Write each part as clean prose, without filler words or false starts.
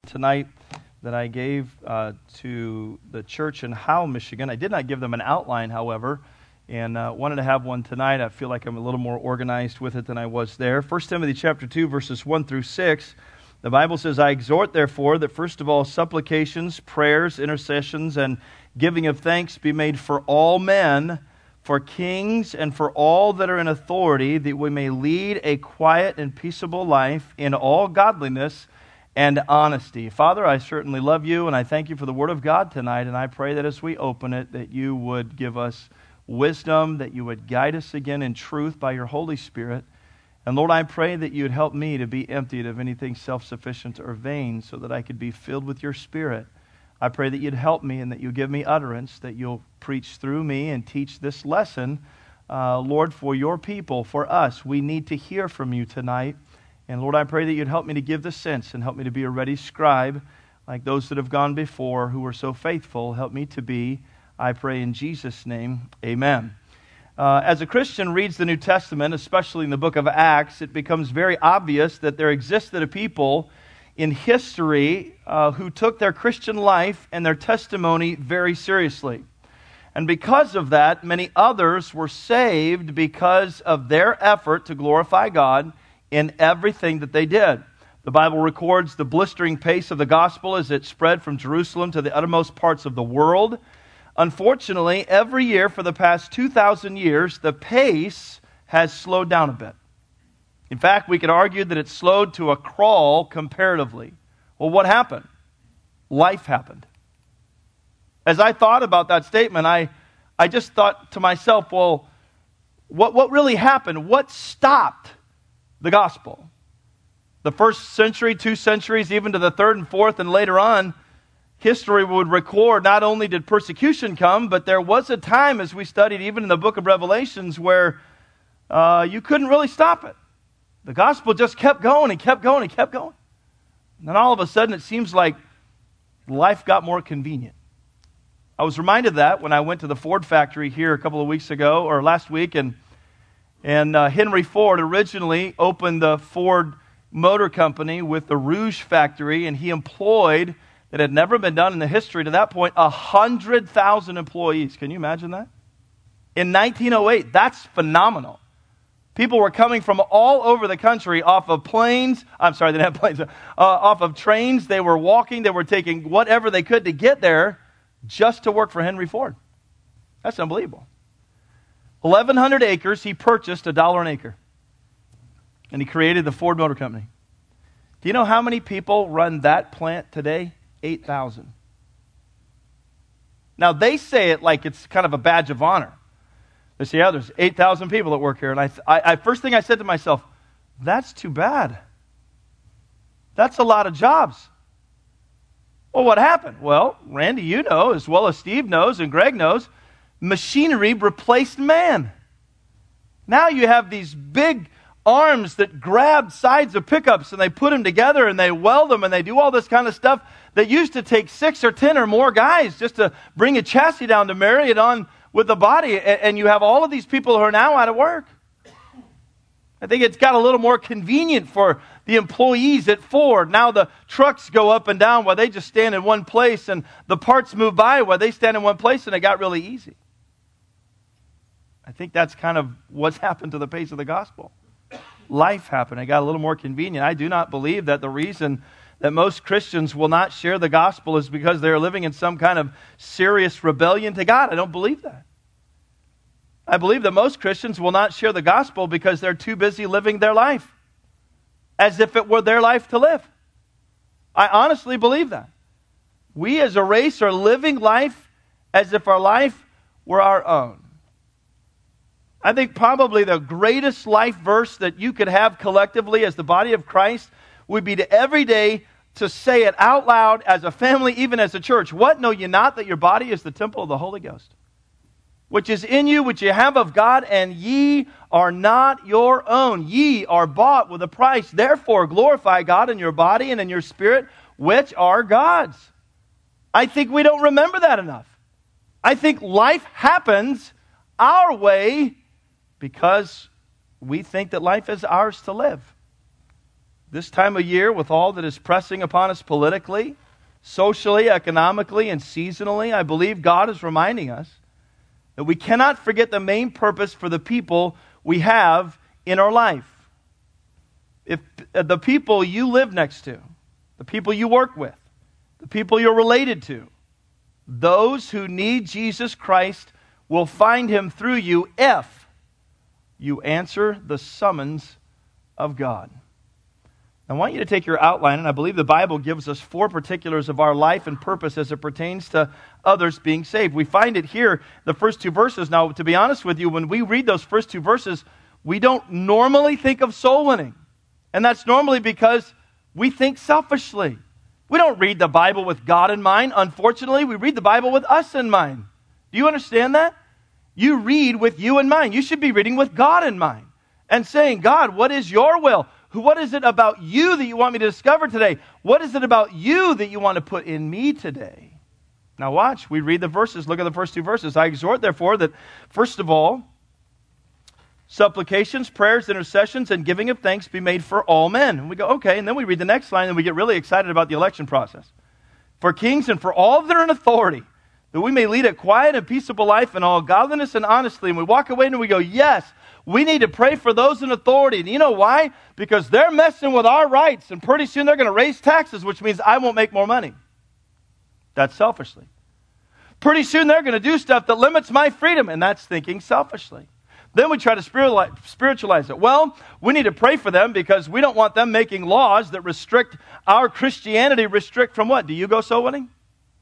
tonight that I gave to the church in Howell, Michigan. I did not give them an outline, however, and wanted to have one tonight. I feel like I'm a little more organized with it than I was there. 1 Timothy chapter 2, verses 1 through 6. The Bible says, I exhort, therefore, that first of all supplications, prayers, intercessions, and giving of thanks be made for all men, for kings, and for all that are in authority, that we may lead a quiet and peaceable life in all godliness and honesty. Father, I certainly love you, and I thank you for the Word of God tonight, and I pray that as we open it, that you would give us wisdom, that you would guide us again in truth by your Holy Spirit. And Lord, I pray that you would help me to be emptied of anything self-sufficient or vain so that I could be filled with your Spirit. I pray that you'd help me and that you give me utterance, that you'll preach through me and teach this lesson, Lord, for your people, for us. We need to hear from you tonight. And Lord, I pray that you'd help me to give the sense and help me to be a ready scribe like those that have gone before who were so faithful. Help me to be, I pray in Jesus' name, amen. As a Christian reads the New Testament, especially in the book of Acts, it becomes very obvious that there existed a people in history who took their Christian life and their testimony very seriously. And because of that, many others were saved because of their effort to glorify God in everything that they did. The Bible records the blistering pace of the gospel as it spread from Jerusalem to the uttermost parts of the world. Unfortunately, every year for the past 2,000 years, the pace has slowed down a bit. In fact, we could argue that it slowed to a crawl comparatively. Well, what happened? Life happened. As I thought about that statement, I just thought to myself, well, what really happened? What stopped the gospel? The first century, 2 centuries, even to the third and fourth, and later on, history would record not only did persecution come, but there was a time, as we studied even in the book of Revelations, where you couldn't really stop it. The gospel just kept going and kept going and kept going. And then all of a sudden it seems like life got more convenient. I was reminded of that when I went to the Ford factory here a couple of weeks ago, or last week, and Henry Ford originally opened the Ford Motor Company with the Rouge factory, and he employed, that had never been done in the history to that point, 100,000 employees. Can you imagine that? In 1908, that's phenomenal. People were coming from all over the country off of planes. I'm sorry, they didn't have planes. Off of trains. They were walking. They were taking whatever they could to get there just to work for Henry Ford. That's unbelievable. 1,100 acres he purchased, $1 an acre. And he created the Ford Motor Company. Do you know how many people run that plant today? 8,000. Now, they say it like it's kind of a badge of honor. They say, yeah, there's 8,000 people that work here. And I first thing I said to myself, that's too bad. That's a lot of jobs. Well, what happened? Well, Randy, you know, as well as Steve knows and Greg knows, machinery replaced man. Now you have these big arms that grab sides of pickups and they put them together and they weld them and they do all this kind of stuff that used to take 6 or 10 or more guys just to bring a chassis down to marry it on with the body. And you have all of these people who are now out of work. I think it's got a little more convenient for the employees at Ford. Now the trucks go up and down while they just stand in one place, and the parts move by while they stand in one place, and it got really easy. I think that's kind of what's happened to the pace of the gospel. Life happened. It got a little more convenient. I do not believe that the reason that most Christians will not share the gospel is because they're living in some kind of serious rebellion to God. I don't believe that. I believe that most Christians will not share the gospel because they're too busy living their life as if it were their life to live. I honestly believe that. We as a race are living life as if our life were our own. I think probably the greatest life verse that you could have collectively as the body of Christ would be to every day to say it out loud as a family, even as a church. What? Know ye not that your body is the temple of the Holy Ghost, which is in you, which you have of God, and ye are not your own. Ye are bought with a price. Therefore glorify God in your body and in your spirit, which are God's. I think we don't remember that enough. I think life happens our way because we think that life is ours to live. This time of year, with all that is pressing upon us politically, socially, economically, and seasonally, I believe God is reminding us that we cannot forget the main purpose for the people we have in our life. If the people you live next to, the people you work with, the people you're related to, those who need Jesus Christ will find Him through you if you answer the summons of God. I want you to take your outline, and I believe the Bible gives us 4 particulars of our life and purpose as it pertains to others being saved. We find it here, the first 2 verses. Now, to be honest with you, when we read those first 2 verses, we don't normally think of soul winning. And that's normally because we think selfishly. We don't read the Bible with God in mind. Unfortunately, we read the Bible with us in mind. Do you understand that? You read with you in mind. You should be reading with God in mind and saying, God, what is your will? What is it about you that you want me to discover today? What is it about you that you want to put in me today? Now watch, we read the verses. Look at the first 2 verses. I exhort, therefore, that first of all, supplications, prayers, intercessions, and giving of thanks be made for all men. And we go, okay, and then we read the next line and we get really excited about the election process. For kings and for all that are in authority, that we may lead a quiet and peaceable life in all godliness and honesty. And we walk away and we go, yes, we need to pray for those in authority. And you know why? Because they're messing with our rights, and pretty soon they're going to raise taxes, which means I won't make more money. That's selfishly. Pretty soon they're going to do stuff that limits my freedom, and that's thinking selfishly. Then we try to spiritualize it. Well, we need to pray for them because we don't want them making laws that restrict our Christianity. Restrict from what? Do you go soul winning?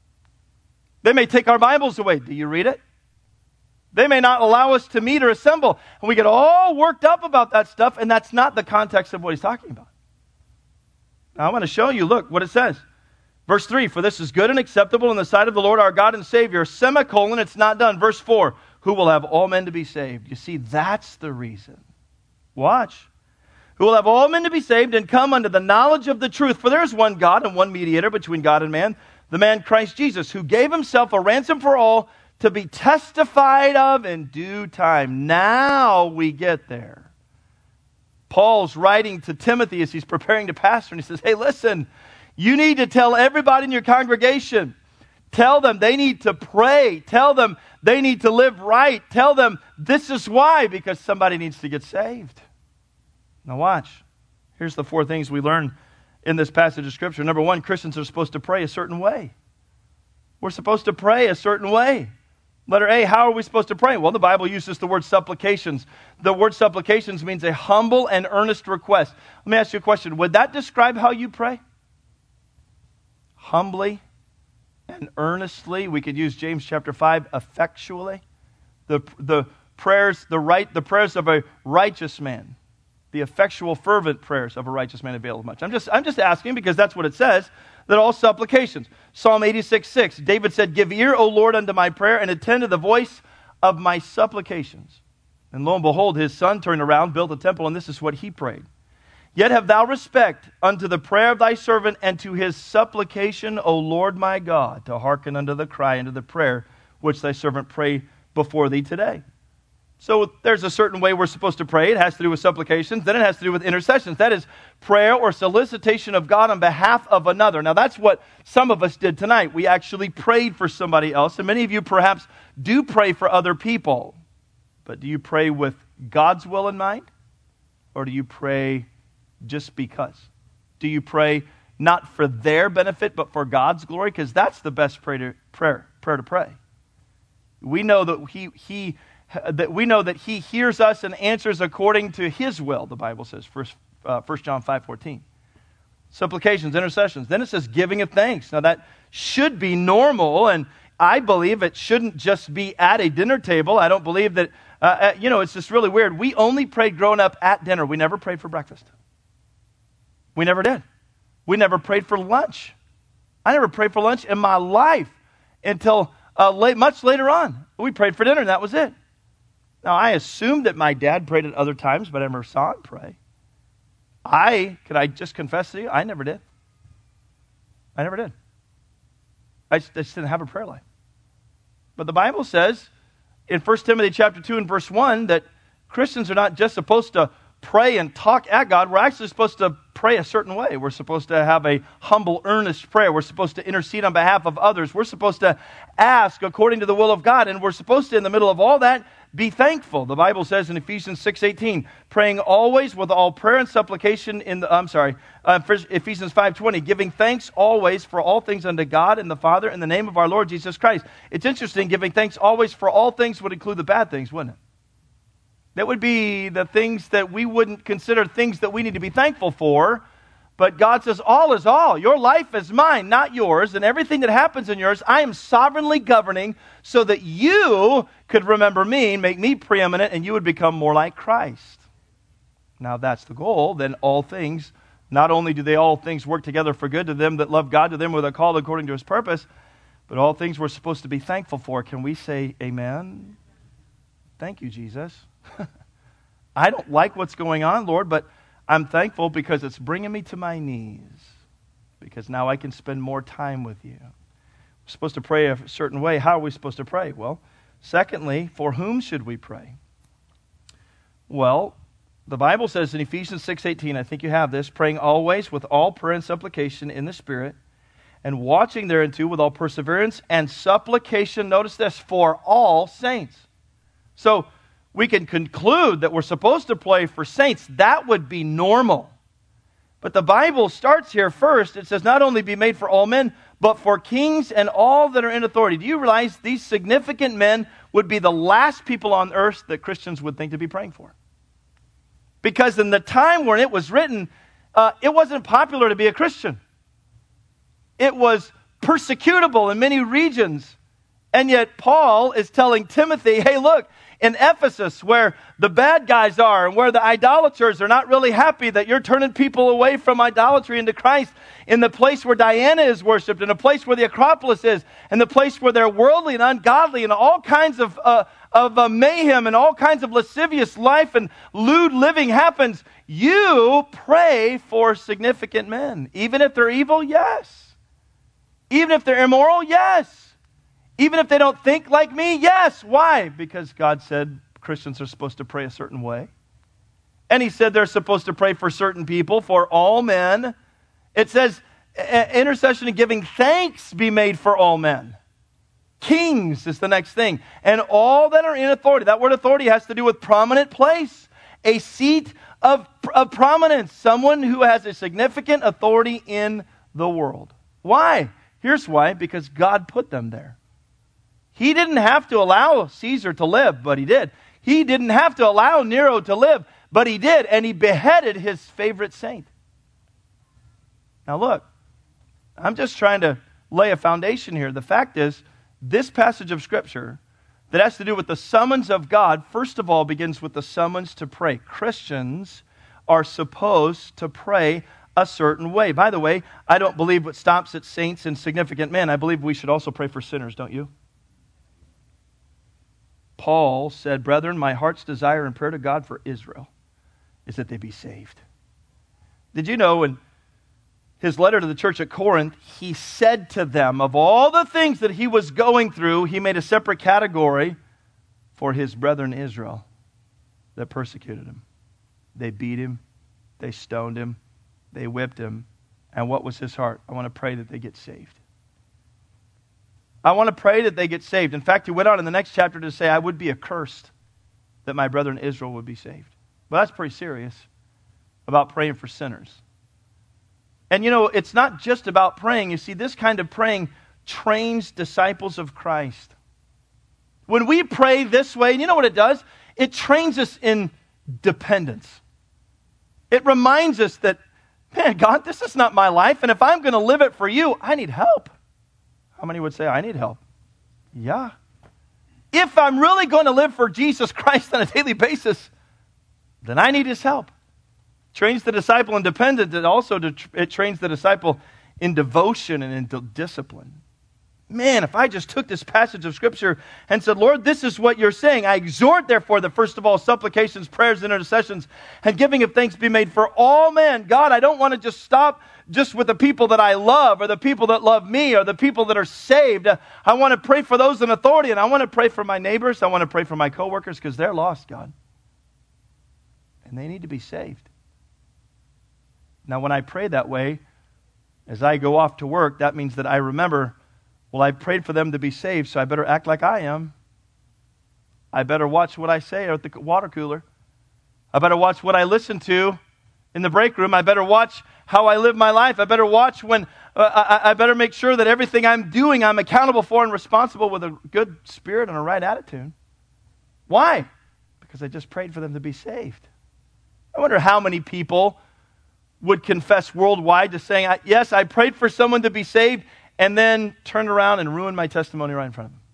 They may take our Bibles away. Do you read it? They may not allow us to meet or assemble. And we get all worked up about that stuff, and that's not the context of what he's talking about. Now I want to show you, look, what it says. Verse 3, for this is good and acceptable in the sight of the Lord our God and Savior. Semicolon, it's not done. Verse 4, who will have all men to be saved. You see, that's the reason. Watch. Who will have all men to be saved and come unto the knowledge of the truth. For there is one God and one mediator between God and man, the man Christ Jesus, who gave himself a ransom for all, to be testified of in due time. Now we get there. Paul's writing to Timothy as he's preparing to pastor, and he says, hey, listen, you need to tell everybody in your congregation. Tell them they need to pray. Tell them they need to live right. Tell them this is why, because somebody needs to get saved. Now watch. Here's the 4 things we learn in this passage of Scripture. Number 1, Christians are supposed to pray a certain way. We're supposed to pray a certain way. Letter A, how are we supposed to pray? Well, the Bible uses the word supplications. The word supplications means a humble and earnest request. Let me ask you a question. Would that describe how you pray? Humbly and earnestly. We could use James chapter 5, effectually. The prayers of a righteous man. The effectual, fervent prayers of a righteous man avail much. I'm just asking because that's what it says, that all supplications. Psalm 86:6, David said, give ear, O Lord, unto my prayer, and attend to the voice of my supplications. And lo and behold, his son turned around, built a temple, and this is what he prayed. Yet have thou respect unto the prayer of thy servant, and to his supplication, O Lord my God, to hearken unto the cry and to the prayer which thy servant prayed before thee today. So there's a certain way we're supposed to pray. It has to do with supplications. Then it has to do with intercessions. That is prayer or solicitation of God on behalf of another. Now that's what some of us did tonight. We actually prayed for somebody else. And many of you perhaps do pray for other people. But do you pray with God's will in mind? Or do you pray just because? Do you pray not for their benefit but for God's glory? Because that's the best prayer to pray. We know that He hears us and answers according to His will, the Bible says, 1 John 5:14. Supplications, intercessions. Then it says giving of thanks. Now that should be normal, and I believe it shouldn't just be at a dinner table. I don't believe that, it's just really weird. We only prayed growing up at dinner. We never prayed for breakfast. We never did. We never prayed for lunch. I never prayed for lunch in my life until much later on. We prayed for dinner, and that was it. Now, I assumed that my dad prayed at other times, but I never saw him pray. Could I just confess to you? I never did. I never did. I just didn't have a prayer life. But the Bible says in 1 Timothy chapter 2 and verse 1 that Christians are not just supposed to pray and talk at God. We're actually supposed to pray a certain way. We're supposed to have a humble, earnest prayer. We're supposed to intercede on behalf of others. We're supposed to ask according to the will of God. And we're supposed to, in the middle of all that, be thankful. The Bible says in Ephesians 6:18, praying always with all prayer and supplication Ephesians 5:20, giving thanks always for all things unto God and the Father in the name of our Lord Jesus Christ. It's interesting, giving thanks always for all things would include the bad things, wouldn't it? That would be the things that we wouldn't consider things that we need to be thankful for. But God says, all is all. Your life is mine, not yours. And everything that happens in yours, I am sovereignly governing so that you could remember me, make me preeminent, and you would become more like Christ. Now, if that's the goal, then all things, not only do all things work together for good to them that love God, to them who are called according to His purpose, but all things we're supposed to be thankful for. Can we say amen? Thank you, Jesus. I don't like what's going on, Lord, but I'm thankful because it's bringing me to my knees, because now I can spend more time with you. We're supposed to pray a certain way. How are we supposed to pray? Well, secondly, for whom should we pray? Well, the Bible says in Ephesians 6:18, I think you have this, praying always with all prayer and supplication in the Spirit, and watching thereunto with all perseverance and supplication, notice this, for all saints. So, we can conclude that we're supposed to pray for saints. That would be normal. But the Bible starts here first. It says, not only be made for all men, but for kings and all that are in authority. Do you realize these significant men would be the last people on earth that Christians would think to be praying for? Because in the time when it was written, it wasn't popular to be a Christian. It was persecutable in many regions. And yet Paul is telling Timothy, hey, look, in Ephesus, where the bad guys are and where the idolaters are not really happy that you're turning people away from idolatry into Christ, in the place where Diana is worshipped, in the place where the Acropolis is, and the place where they're worldly and ungodly and all kinds of mayhem and all kinds of lascivious life and lewd living happens, you pray for significant men. Even if they're evil, yes. Even if they're immoral, yes. Even if they don't think like me, yes. Why? Because God said Christians are supposed to pray a certain way. And He said they're supposed to pray for certain people, for all men. It says, intercession and giving thanks be made for all men. Kings is the next thing. And all that are in authority. That word authority has to do with prominent place. A seat of prominence. Someone who has a significant authority in the world. Why? Here's why. Because God put them there. He didn't have to allow Caesar to live, but He did. He didn't have to allow Nero to live, but He did. And He beheaded his favorite saint. Now look, I'm just trying to lay a foundation here. The fact is, this passage of Scripture that has to do with the summons of God, first of all, begins with the summons to pray. Christians are supposed to pray a certain way. By the way, I don't believe what stops at saints and significant men. I believe we should also pray for sinners, don't you? Paul said, brethren, my heart's desire and prayer to God for Israel is that they be saved. Did you know in his letter to the church at Corinth, he said to them, of all the things that he was going through, he made a separate category for his brethren Israel that persecuted him. They beat him, they stoned him, they whipped him. And what was his heart? I want to pray that they get saved. I want to pray that they get saved. In fact, he went on in the next chapter to say, I would be accursed that my brethren Israel would be saved. Well, that's pretty serious about praying for sinners. And you know, it's not just about praying. You see, this kind of praying trains disciples of Christ. When we pray this way, you know what it does? It trains us in dependence. It reminds us that, man, God, this is not my life, and if I'm going to live it for you, I need help. How many would say, I need help? Yeah. If I'm really going to live for Jesus Christ on a daily basis, then I need His help. It trains the disciple in dependence. It trains the disciple in devotion and in discipline. Man, if I just took this passage of Scripture and said, Lord, this is what you're saying. I exhort, therefore, that first of all, supplications, prayers, and intercessions, and giving of thanks be made for all men. God, I don't want to just stop just with the people that I love, or the people that love me, or the people that are saved. I want to pray for those in authority, and I want to pray for my neighbors. I want to pray for my coworkers, because they're lost, God. And they need to be saved. Now, when I pray that way, as I go off to work, that means that I remember, well, I prayed for them to be saved, so I better act like I am. I better watch what I say at the water cooler. I better watch what I listen to in the break room. I better watch how I live my life. I better watch when, I better make sure that everything I'm doing, I'm accountable for and responsible with a good spirit and a right attitude. Why? Because I just prayed for them to be saved. I wonder how many people would confess worldwide to saying, yes, I prayed for someone to be saved, and then turned around and ruined my testimony right in front of them.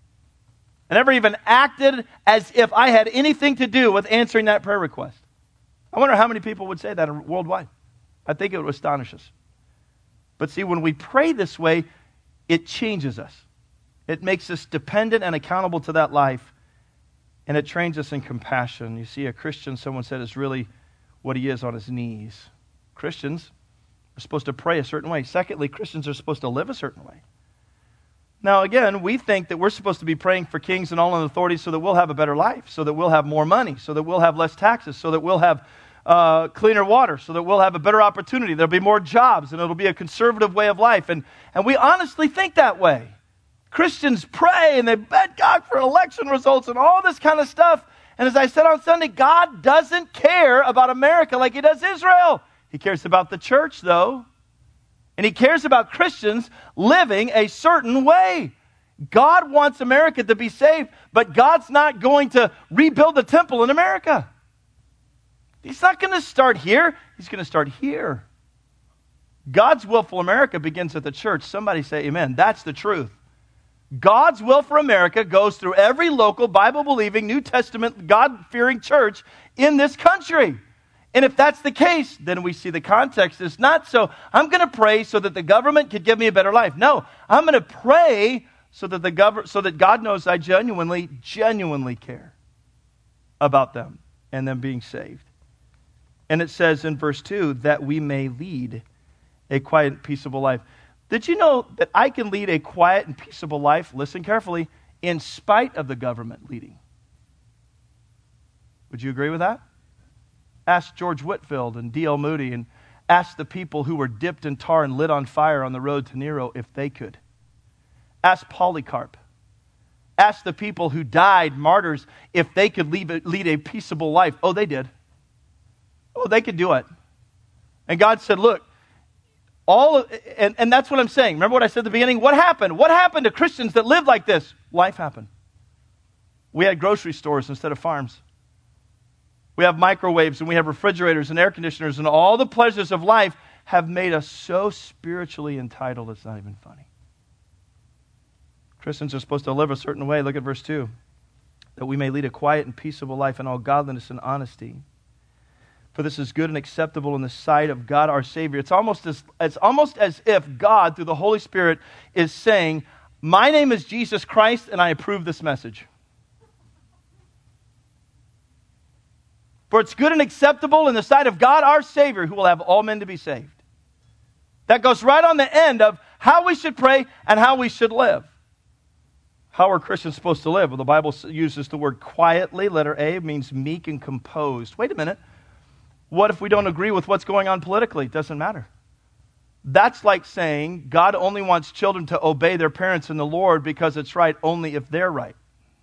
I never even acted as if I had anything to do with answering that prayer request. I wonder how many people would say that worldwide. I think it would astonish us. But see, when we pray this way, it changes us. It makes us dependent and accountable to that life, and it trains us in compassion. You see, a Christian, someone said, is really what he is on his knees. Christians are supposed to pray a certain way. Secondly, Christians are supposed to live a certain way. Now, again, we think that we're supposed to be praying for kings and all in authorities so that we'll have a better life, so that we'll have more money, so that we'll have less taxes, so that we'll have cleaner water, so that we'll have a better opportunity. There'll be more jobs, and it'll be a conservative way of life. And we honestly think that way. Christians pray, and they beg God for election results and all this kind of stuff. And as I said on Sunday, God doesn't care about America like He does Israel. He cares about the church, though. And He cares about Christians living a certain way. God wants America to be saved, but God's not going to rebuild the temple in America. He's not going to start here. He's going to start here. God's will for America begins at the church. Somebody say amen. That's the truth. God's will for America goes through every local, Bible-believing, New Testament, God-fearing church in this country. And if that's the case, then we see the context is not so, I'm going to pray so that the government could give me a better life. No, I'm going to pray so that God knows I genuinely care about them and them being saved. And it says in verse 2 that we may lead a quiet and peaceable life. Did you know that I can lead a quiet and peaceable life, listen carefully, in spite of the government leading? Would you agree with that? Ask George Whitefield and D.L. Moody, and ask the people who were dipped in tar and lit on fire on the road to Nero if they could. Ask Polycarp. Ask the people who died, martyrs, if they could lead a peaceable life. Oh, they did. Oh, they could do it. And God said, look, and that's what I'm saying. Remember what I said at the beginning? What happened? What happened to Christians that lived like this? Life happened. We had grocery stores instead of farms. We have microwaves and we have refrigerators and air conditioners, and all the pleasures of life have made us so spiritually entitled it's not even funny. Christians are supposed to live a certain way. Look at verse 2. That we may lead a quiet and peaceable life in all godliness and honesty. For this is good and acceptable in the sight of God our Savior. It's almost as if God, through the Holy Spirit, is saying, my name is Jesus Christ and I approve this message. For it's good and acceptable in the sight of God our Savior, who will have all men to be saved. That goes right on the end of how we should pray and how we should live. How are Christians supposed to live? Well, the Bible uses the word quietly. Letter A means meek and composed. Wait a minute. What if we don't agree with what's going on politically? It doesn't matter. That's like saying God only wants children to obey their parents in the Lord because it's right only if they're right.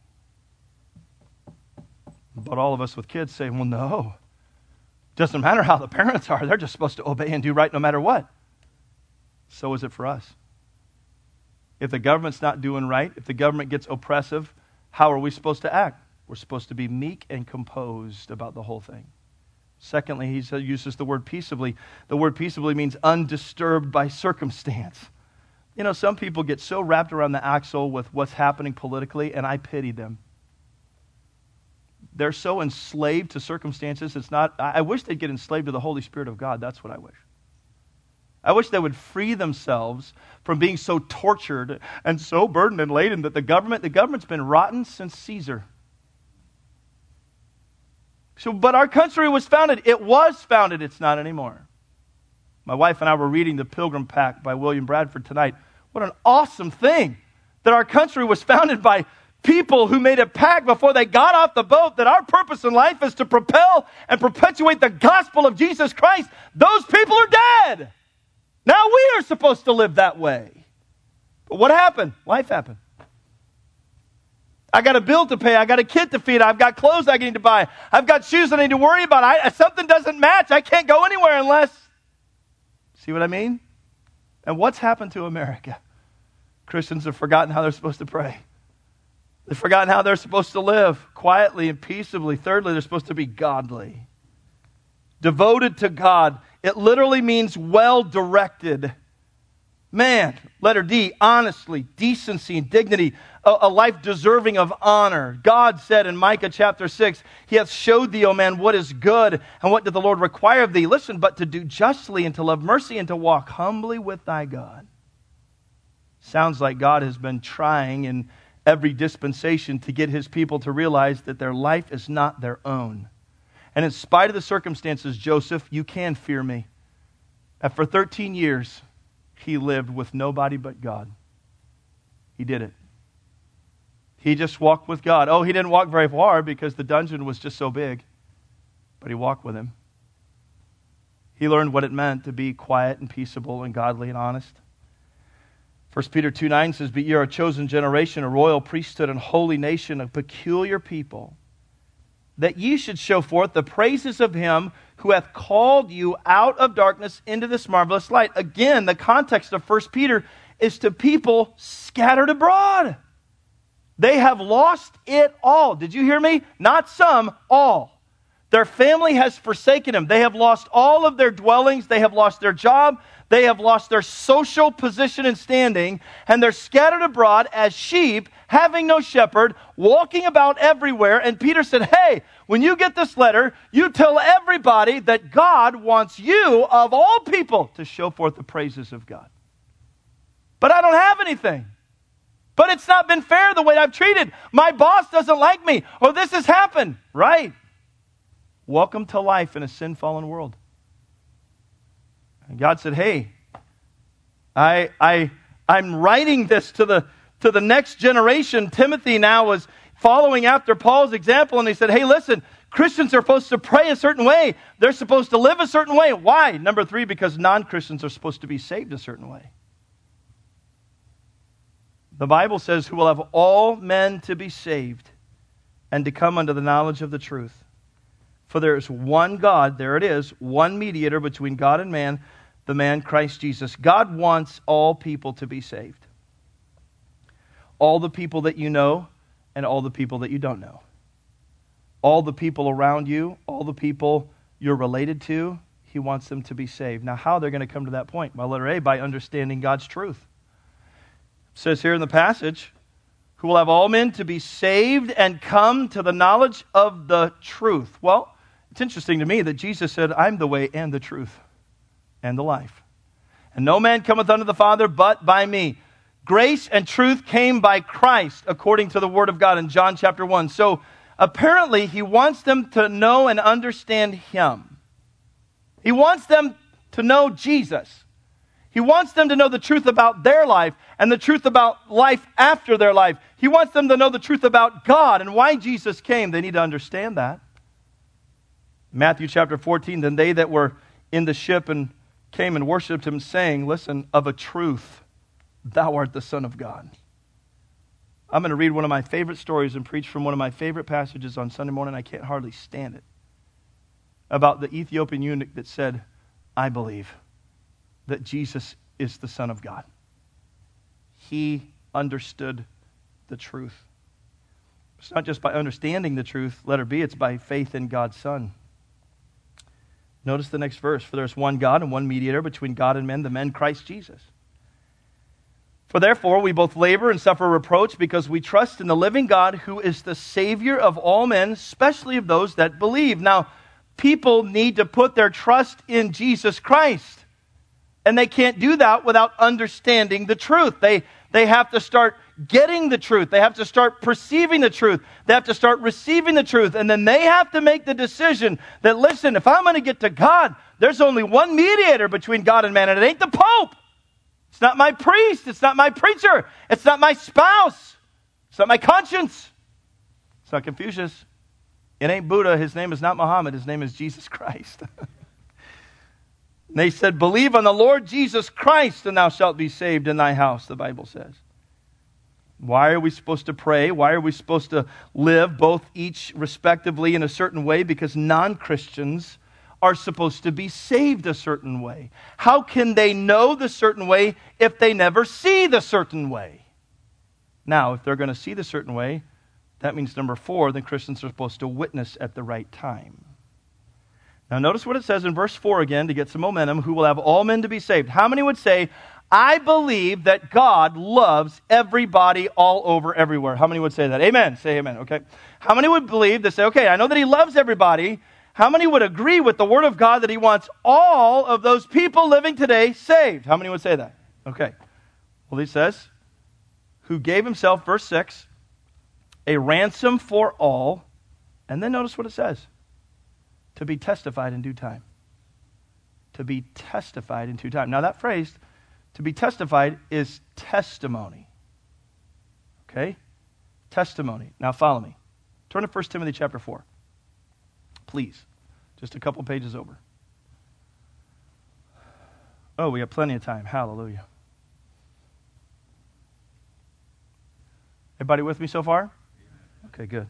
But all of us with kids say, well, no. It doesn't matter how the parents are. They're just supposed to obey and do right no matter what. So is it for us. If the government's not doing right, if the government gets oppressive, how are we supposed to act? We're supposed to be meek and composed about the whole thing. Secondly, he uses the word peaceably. The word peaceably means undisturbed by circumstance. You know, some people get so wrapped around the axle with what's happening politically, and I pity them. They're so enslaved to circumstances. I wish they'd get enslaved to the Holy Spirit of God. That's what I wish. I wish they would free themselves from being so tortured and so burdened and laden that the government's been rotten since Caesar. But our country was founded. It was founded. It's not anymore. My wife and I were reading The Pilgrim Pact by William Bradford tonight. What an awesome thing that our country was founded by people who made a pact before they got off the boat that our purpose in life is to propel and perpetuate the gospel of Jesus Christ, those people are dead. Now we are supposed to live that way. But what happened? Life happened. I got a bill to pay. I got a kid to feed. I've got clothes I need to buy. I've got shoes I need to worry about. If something doesn't match, I can't go anywhere unless... See what I mean? And what's happened to America? Christians have forgotten how they're supposed to pray. They've forgotten how they're supposed to live quietly and peaceably. Thirdly, they're supposed to be godly. Devoted to God. It literally means well-directed. Man, letter D, honestly, decency and dignity, a life deserving of honor. God said in Micah chapter 6, He hath showed thee, O man, what is good, and what did the Lord require of thee? Listen, but to do justly and to love mercy and to walk humbly with thy God. Sounds like God has been trying in every dispensation to get His people to realize that their life is not their own. And in spite of the circumstances, Joseph, you can fear me. And for 13 years, he lived with nobody but God. He did it. He just walked with God. Oh, he didn't walk very far because the dungeon was just so big. But he walked with Him. He learned what it meant to be quiet and peaceable and godly and honest. 1 Peter 2:9 says, But ye are a chosen generation, a royal priesthood, and holy nation, a peculiar people, that ye should show forth the praises of Him who hath called you out of darkness into this marvelous light. Again, the context of 1 Peter is to people scattered abroad. They have lost it all. Did you hear me? Not some, all. Their family has forsaken them. They have lost all of their dwellings. They have lost their job. They have lost their social position and standing. And they're scattered abroad as sheep, having no shepherd, walking about everywhere. And Peter said, hey, when you get this letter, you tell everybody that God wants you, of all people, to show forth the praises of God. But I don't have anything. But it's not been fair the way I've treated. My boss doesn't like me. Or this has happened. Right. Welcome to life in a sin-fallen world. And God said, hey, I'm writing this to the next generation. Timothy now was following after Paul's example, and he said, hey, listen, Christians are supposed to pray a certain way. They're supposed to live a certain way. Why? Number 3, because non-Christians are supposed to be saved a certain way. The Bible says, who will have all men to be saved and to come unto the knowledge of the truth. For there is one God, there it is, one mediator between God and man, the man Christ Jesus. God wants all people to be saved. All the people that you know and all the people that you don't know. All the people around you, all the people you're related to, He wants them to be saved. Now, how they're going to come to that point? Well, letter A, by understanding God's truth. It says here in the passage, who will have all men to be saved and come to the knowledge of the truth. Well, it's interesting to me that Jesus said, I'm the way and the truth and the life. And no man cometh unto the Father but by me. Grace and truth came by Christ according to the Word of God in John chapter 1. So apparently He wants them to know and understand Him. He wants them to know Jesus. He wants them to know the truth about their life and the truth about life after their life. He wants them to know the truth about God and why Jesus came. They need to understand that. Matthew chapter 14, then they that were in the ship and came and worshipped Him, saying, listen, of a truth, thou art the Son of God. I'm going to read one of my favorite stories and preach from one of my favorite passages on Sunday morning. I can't hardly stand it. About the Ethiopian eunuch that said, I believe that Jesus is the Son of God. He understood the truth. It's not just by understanding the truth, letter B, it's by faith in God's Son. Notice the next verse. For there is one God and one mediator between God and men, the man Christ Jesus. For therefore we both labor and suffer reproach because we trust in the living God who is the Savior of all men, especially of those that believe. Now, people need to put their trust in Jesus Christ. And they can't do that without understanding the truth. They have to start getting the truth. They have to start perceiving the truth. They have to start receiving the truth. And then they have to make the decision that, listen, if I'm going to get to God, there's only one mediator between God and man, and it ain't the Pope. It's not my priest. It's not my preacher. It's not my spouse. It's It's not my conscience. It's not Confucius. It ain't Buddha. His name is not Muhammad. His name is Jesus Christ. And they said, believe on the Lord Jesus Christ and thou shalt be saved in thy house, the Bible says. Why are we supposed to pray? Why are we supposed to live both each respectively in a certain way? Because non-Christians are supposed to be saved a certain way. How can they know the certain way if they never see the certain way? Now, if they're going to see the certain way, that means number 4, then Christians are supposed to witness at the right time. Now notice what it says in verse 4 again to get some momentum. Who will have all men to be saved? How many would say, I believe that God loves everybody all over everywhere? How many would say that? Amen. Say amen. Okay. How many would believe to say, okay, I know that he loves everybody. How many would agree with the word of God that he wants all of those people living today saved? How many would say that? Okay. Well, he says, who gave himself, verse 6, a ransom for all. And then notice what it says. To be testified in due time. To be testified in due time. Now that phrase, to be testified, is testimony. Okay? Testimony. Now follow me. Turn to 1 Timothy chapter 4. Please. Just a couple pages over. Oh, we have plenty of time. Hallelujah. Everybody with me so far? Okay, good.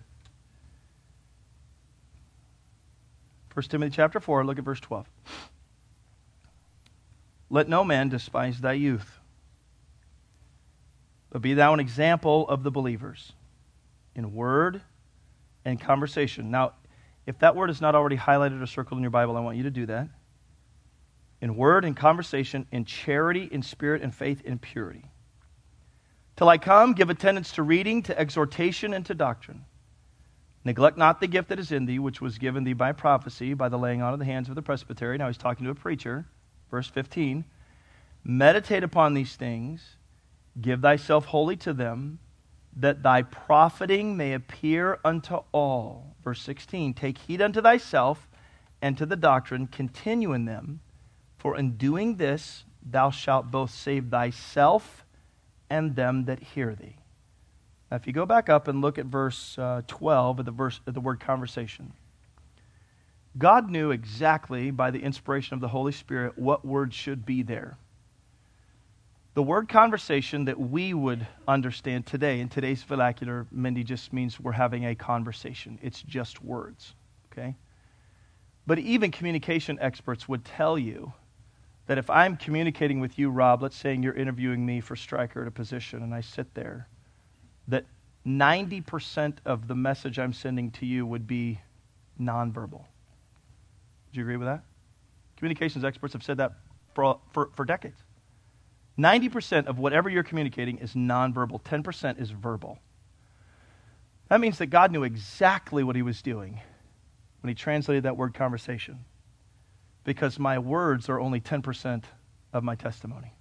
1 Timothy chapter 4, look at verse 12. Let no man despise thy youth, but be thou an example of the believers in word and conversation. Now, if that word is not already highlighted or circled in your Bible, I want you to do that. In word and conversation, in charity, in spirit, and faith, in purity. Till I come, give attendance to reading, to exhortation, and to doctrine. Neglect not the gift that is in thee, which was given thee by prophecy, by the laying on of the hands of the presbytery. Now he's talking to a preacher. Verse 15. Meditate upon these things, give thyself wholly to them, that thy profiting may appear unto all. Verse 16. Take heed unto thyself and to the doctrine, continue in them, for in doing this thou shalt both save thyself and them that hear thee. Now, if you go back up and look at verse 12 of the word conversation, God knew exactly by the inspiration of the Holy Spirit what word should be there. The word conversation that we would understand today, in today's vernacular, Mindy, just means we're having a conversation. It's just words, okay? But even communication experts would tell you that if I'm communicating with you, Rob, let's say you're interviewing me for Stryker at a position, and I sit there, that 90% of the message I'm sending to you would be nonverbal. Do you agree with that? Communications experts have said that for decades. 90% of whatever you're communicating is nonverbal. 10% is verbal. That means that God knew exactly what he was doing when he translated that word conversation, because my words are only 10% of my testimony.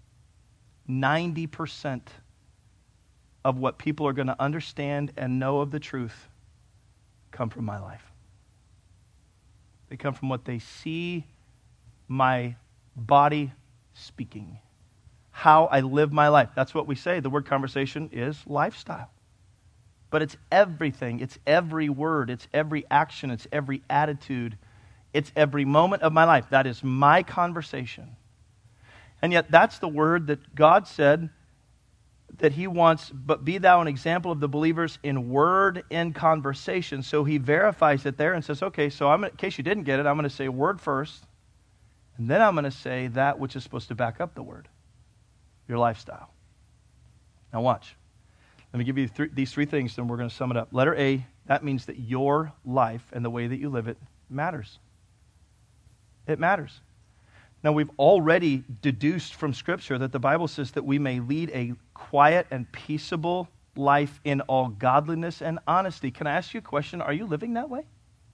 90% of what people are going to understand and know of the truth come from my life. They come from what they see my body speaking, how I live my life. That's what we say. The word conversation is lifestyle. But it's everything. It's every word. It's every action. It's every attitude. It's every moment of my life. That is my conversation. And yet that's the word that God said that he wants, but be thou an example of the believers in word and conversation. So he verifies it there and says, okay, so in case you didn't get it, I'm going to say word first, and then I'm going to say that which is supposed to back up the word, your lifestyle. Now watch. Let me give you these three things, then we're going to sum it up. Letter A, that means that your life and the way that you live it matters. It matters. Now, we've already deduced from Scripture that the Bible says that we may lead a quiet and peaceable life in all godliness and honesty. Can I ask you a question? Are you living that way?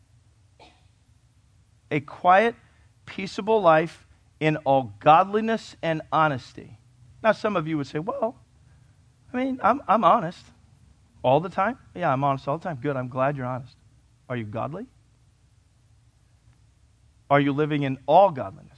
A quiet, peaceable life in all godliness and honesty. Now, some of you would say, well, I mean, I'm honest all the time. Yeah, I'm honest all the time. Good, I'm glad you're honest. Are you godly? Are you living in all godliness?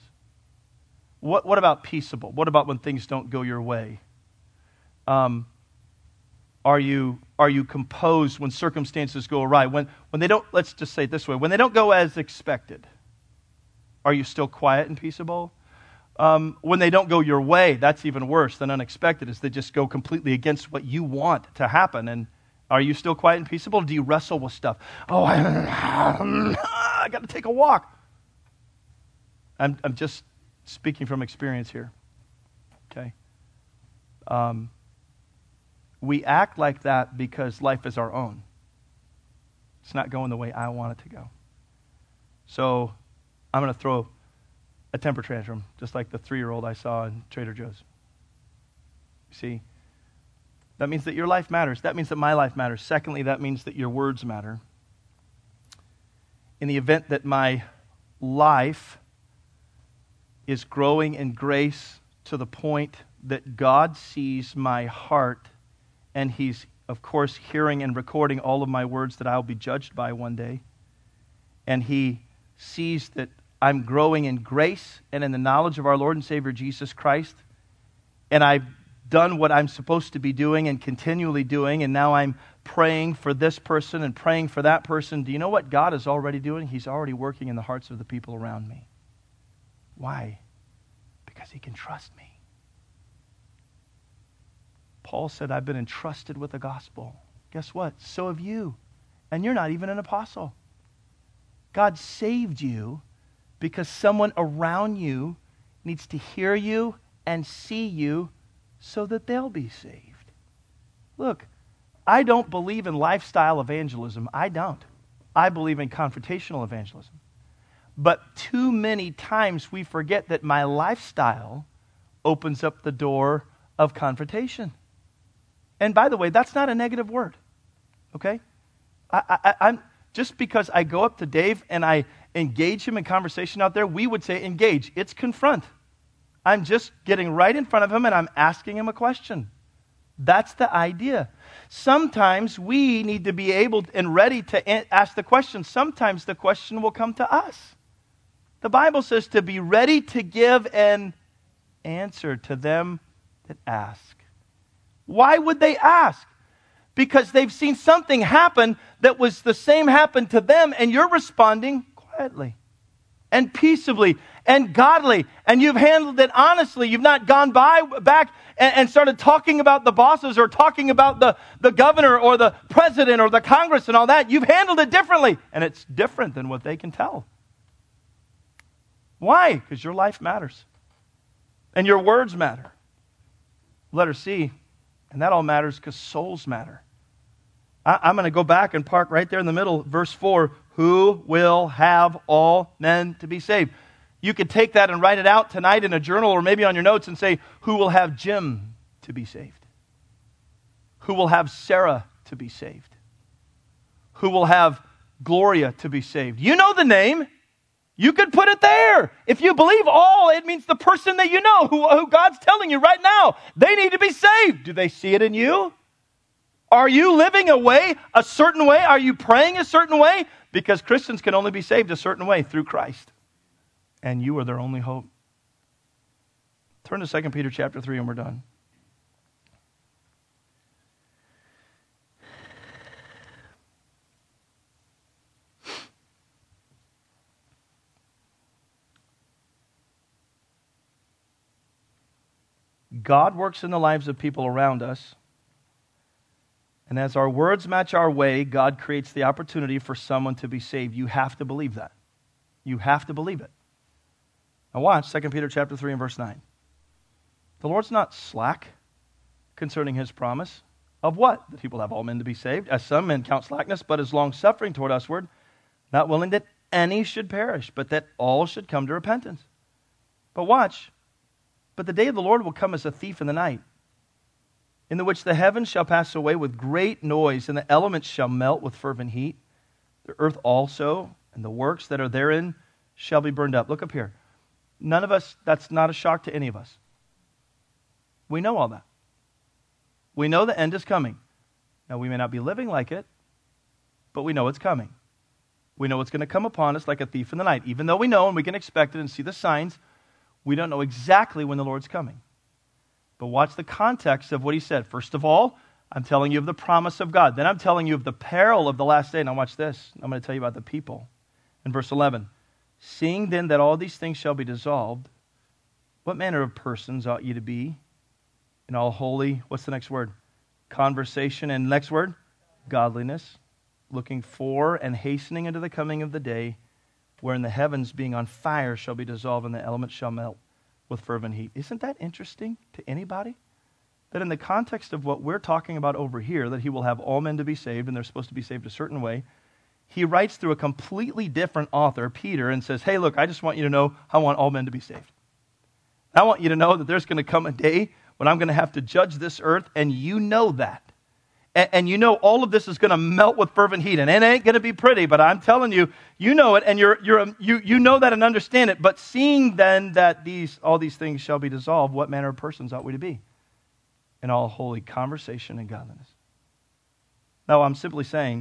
What about peaceable? What about when things don't go your way? Are you composed when circumstances go awry? When they don't, let's just say it this way, when they don't go as expected, are you still quiet and peaceable? When they don't go your way, that's even worse than unexpected, is they just go completely against what you want to happen. And are you still quiet and peaceable? Or do you wrestle with stuff? Oh, I got to take a walk. I'm just speaking from experience here. Okay? We act like that because life is our own. It's not going the way I want it to go. So I'm going to throw a temper tantrum, just like the 3-year-old I saw in Trader Joe's. You see, that means that your life matters. That means that my life matters. Secondly, that means that your words matter. In the event that my life is growing in grace to the point that God sees my heart, and He's, of course, hearing and recording all of my words that I'll be judged by one day, and He sees that I'm growing in grace and in the knowledge of our Lord and Savior Jesus Christ, and I've done what I'm supposed to be doing and continually doing, and now I'm praying for this person and praying for that person. Do you know what God is already doing? He's already working in the hearts of the people around me. Why? Because He can trust me. Paul said, I've been entrusted with the gospel. Guess what? So have you. And you're not even an apostle. God saved you because someone around you needs to hear you and see you so that they'll be saved. Look, I don't believe in lifestyle evangelism. I don't. I believe in confrontational evangelism. But too many times we forget that my lifestyle opens up the door of confrontation. And by the way, that's not a negative word. Okay? I'm just because I go up to Dave and I engage him in conversation out there, we would say engage. It's confront. I'm just getting right in front of him and I'm asking him a question. That's the idea. Sometimes we need to be able and ready to ask the question. Sometimes the question will come to us. The Bible says to be ready to give an answer to them that ask. Why would they ask? Because they've seen something happen that was the same happen to them, and you're responding quietly and peaceably and godly, and you've handled it honestly. You've not gone back and started talking about the bosses or talking about the governor or the president or the Congress and all that. You've handled it differently, and it's different than what they can tell. Why? Because your life matters, and your words matter. Letter C, and that all matters because souls matter. I'm going to go back and park right there in the middle, verse 4. Who will have all men to be saved? You could take that and write it out tonight in a journal or maybe on your notes and say, who will have Jim to be saved? Who will have Sarah to be saved? Who will have Gloria to be saved? You know the name. You could put it there. If you believe all, it means the person that you know, who God's telling you right now, they need to be saved. Do they see it in you? Are you living a certain way? Are you praying a certain way? Because Christians can only be saved a certain way, through Christ. And you are their only hope. Turn to 2 Peter chapter 3 and we're done. God works in the lives of people around us. And as our words match our way, God creates the opportunity for someone to be saved. You have to believe that. You have to believe it. Now watch 2 Peter chapter 3 and verse 9. The Lord's not slack concerning His promise. Of what? That He will have all men to be saved. As some men count slackness, but is long-suffering toward usward, not willing that any should perish, but that all should come to repentance. But watch. But the day of the Lord will come as a thief in the night, in the which the heavens shall pass away with great noise, and the elements shall melt with fervent heat. The earth also, and the works that are therein, shall be burned up. Look up here. None of us, that's not a shock to any of us. We know all that. We know the end is coming. Now, we may not be living like it, but we know it's coming. We know it's going to come upon us like a thief in the night. Even though we know and we can expect it and see the signs, we don't know exactly when the Lord's coming. But watch the context of what he said. First of all, I'm telling you of the promise of God. Then I'm telling you of the peril of the last day. Now watch this. I'm going to tell you about the people. In verse 11, seeing then that all these things shall be dissolved, what manner of persons ought ye to be in all holy, what's the next word? Conversation. And next word? Godliness. Looking for and hastening into the coming of the day, wherein the heavens being on fire shall be dissolved and the elements shall melt with fervent heat. Isn't that interesting to anybody? That in the context of what we're talking about over here, that he will have all men to be saved and they're supposed to be saved a certain way, he writes through a completely different author, Peter, and says, hey, look, I just want you to know I want all men to be saved. I want you to know that there's going to come a day when I'm going to have to judge this earth, and you know that. And you know all of this is going to melt with fervent heat, and it ain't going to be pretty, but I'm telling you, you know it, and you know that and understand it. But seeing then that all these things shall be dissolved, what manner of persons ought we to be in all holy conversation and godliness? Now, I'm simply saying,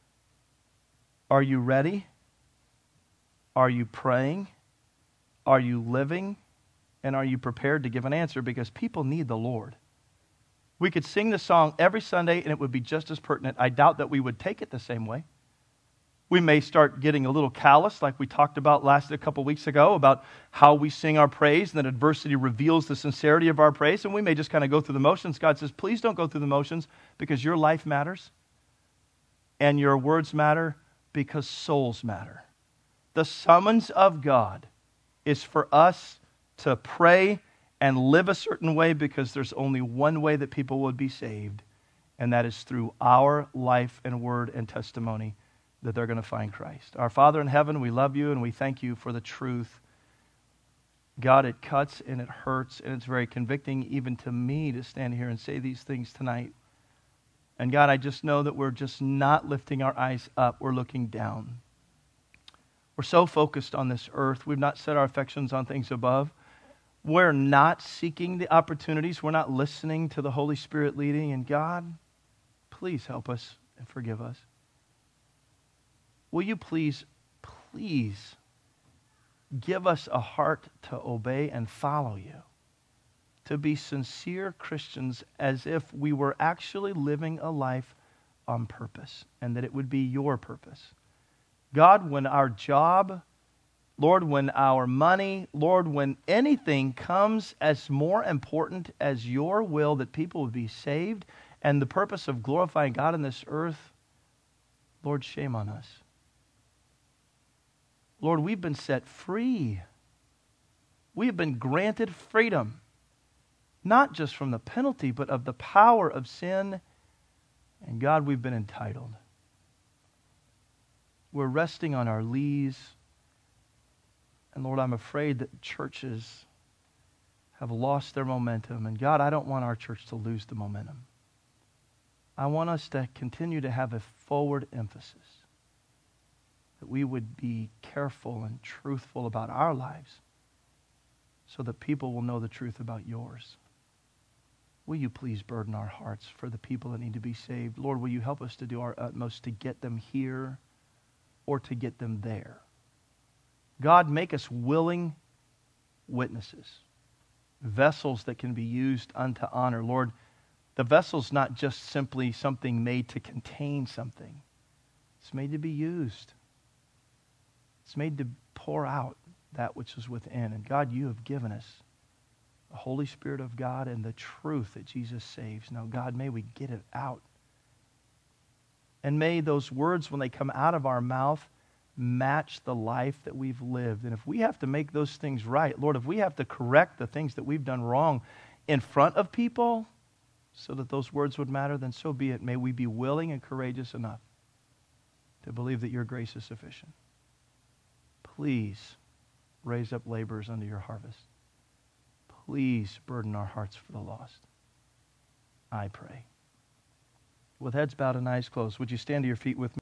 are you ready? Are you praying? Are you living? And are you prepared to give an answer? Because people need the Lord. We could sing the song every Sunday and it would be just as pertinent. I doubt that we would take it the same way. We may start getting a little callous, like we talked about a couple weeks ago, about how we sing our praise and that adversity reveals the sincerity of our praise. And we may just kind of go through the motions. God says, please don't go through the motions, because your life matters and your words matter, because souls matter. The summons of God is for us to pray and live a certain way, because there's only one way that people would be saved, and that is through our life and word and testimony that they're going to find Christ. Our Father in heaven, we love you and we thank you for the truth. God, it cuts and it hurts, and it's very convicting even to me to stand here and say these things tonight. And God, I just know that we're just not lifting our eyes up, we're looking down. We're so focused on this earth, we've not set our affections on things above. We're not seeking the opportunities. We're not listening to the Holy Spirit leading. And God, please help us and forgive us. Will you please give us a heart to obey and follow you, to be sincere Christians, as if we were actually living a life on purpose, and that it would be your purpose. God, when our job, Lord, when our money, Lord, when anything comes as more important as your will that people would be saved and the purpose of glorifying God in this earth, Lord, shame on us. Lord, we've been set free. We have been granted freedom, not just from the penalty, but of the power of sin. And God, we've been entitled. We're resting on our lees. And Lord, I'm afraid that churches have lost their momentum. And God, I don't want our church to lose the momentum. I want us to continue to have a forward emphasis, that we would be careful and truthful about our lives so that people will know the truth about yours. Will you please burden our hearts for the people that need to be saved? Lord, will you help us to do our utmost to get them here or to get them there? God, make us willing witnesses, vessels that can be used unto honor. Lord, the vessel's not just simply something made to contain something. It's made to be used. It's made to pour out that which is within. And God, you have given us the Holy Spirit of God and the truth that Jesus saves. Now, God, may we get it out. And may those words, when they come out of our mouth, match the life that we've lived. And if we have to make those things right, Lord, if we have to correct the things that we've done wrong in front of people so that those words would matter, then so be it. May we be willing and courageous enough to believe that your grace is sufficient. Please raise up laborers unto your harvest. Please burden our hearts for the lost. I pray. With heads bowed and eyes closed, would you stand to your feet with me?